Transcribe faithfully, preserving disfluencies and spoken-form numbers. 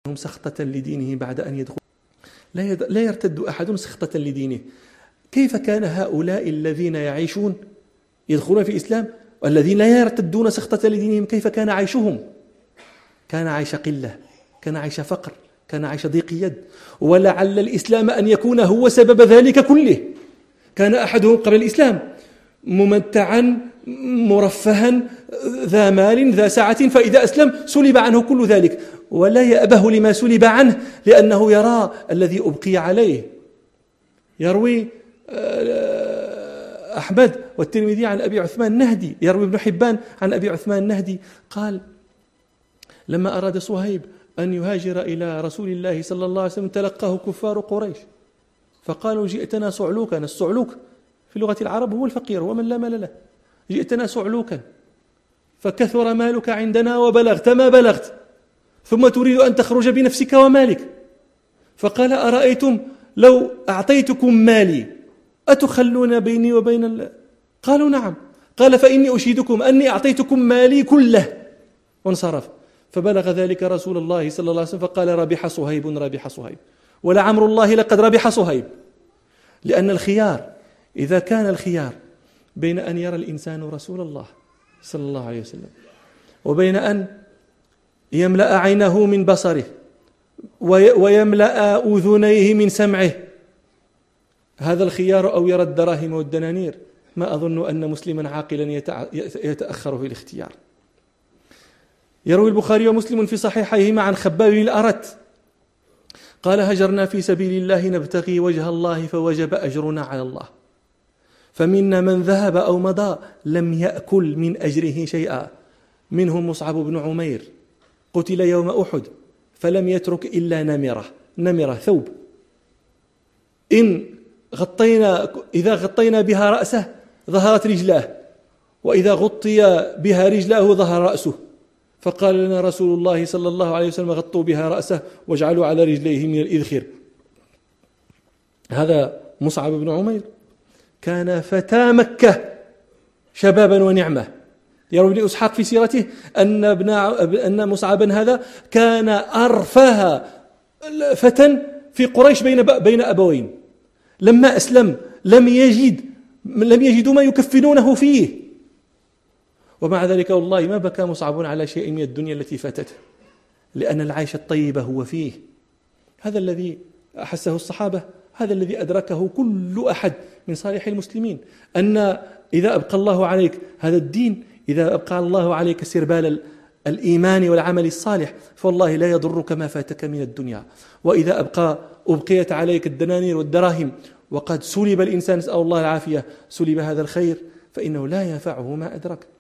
سخطة لدينه بعد أن يدخل. لا, يد... لا يرتد أحد سخطة لدينه. كيف كان هؤلاء الذين يعيشون يدخلون في الإسلام والذين لا يرتدون سخطة لدينهم كيف كان عيشهم؟ كان عيش قلة، كان عيش فقر، كان عيش ضيق يد، ولعل الإسلام أن يكون هو سبب ذلك كله. كان أحدهم قبل الإسلام ممتعا مرفها ذا مال ذا سعة، فإذا أسلم سلب عنه كل ذلك، ولا يأبه لما سلب عنه لأنه يرى الذي أبقي عليه. يروي أحمد والترمذي عن أبي عثمان النهدي، يروي ابن حبان عن أبي عثمان النهدي قال: لما أراد صهيب أن يهاجر إلى رسول الله صلى الله عليه وسلم تلقاه كفار قريش فقالوا: جئتنا صعلوكا. الصعلوك في لغة العرب هو الفقير ومن لا مال له. جئتنا صعلوكا فكثر مالك عندنا وبلغت ما بلغت، ثم تريد أن تخرج بنفسك ومالك. فقال: أرأيتم لو أعطيتكم مالي أتخلون بيني وبين الله؟ قالوا: نعم. قال: فإني أشهدكم أني أعطيتكم مالي كله، وانصرف. فبلغ ذلك رسول الله صلى الله عليه وسلم فقال: ربح صهيب ربح صهيب، ولعمر الله لقد ربح صهيب. لأن الخيار، إذا كان الخيار بين أن يرى الإنسان رسول الله صلى الله عليه وسلم وبين أن يملأ عينه من بصره ويملأ أذنيه من سمعه، هذا الخيار أو يرى الدراهم والدنانير، ما أظن أن مسلما عاقلا يتأخر في الاختيار. يروي البخاري ومسلم في صحيحيهما عن خباب بن الأرت قال: هجرنا في سبيل الله نبتغي وجه الله فوجب أجرنا على الله، فمنا من ذهب أو مضى لم يأكل من أجره شيئا، منهم مصعب بن عمير قتل يوم أحد فلم يترك إلا نمرة، نمرة ثوب، إن غطينا إذا غطينا بها رأسه ظهرت رجلاه، وإذا غطي بها رجلاه ظهر رأسه. فقال لنا رسول الله صلى الله عليه وسلم: غطوا بها رأسه واجعلوا على رجليه من الإذخر. هذا مصعب بن عمير كان فتى مكة شبابا ونعمة. يروي ابن إسحاق في سيرته أن ابن أن مصعبا هذا كان أرفه فتى في قريش بين بين أبوين. لما أسلم لم يجد لم يجدوا ما يكفنونه فيه، ومع ذلك والله ما بكى مصعب على شيء من الدنيا التي فاتته، لأن العيش الطيب هو فيه. هذا الذي أحسه الصحابة، هذا الذي أدركه كل أحد من صالح المسلمين، أن إذا أبقى الله عليك هذا الدين، إذا أبقى الله عليك سربال الإيمان والعمل الصالح، فوالله لا يضرك ما فاتك من الدنيا. وإذا أبقى أبقيت عليك الدنانير والدراهم وقد سلب الإنسان، نسأل الله العافية، سلب هذا الخير، فإنه لا ينفعه ما أدرك.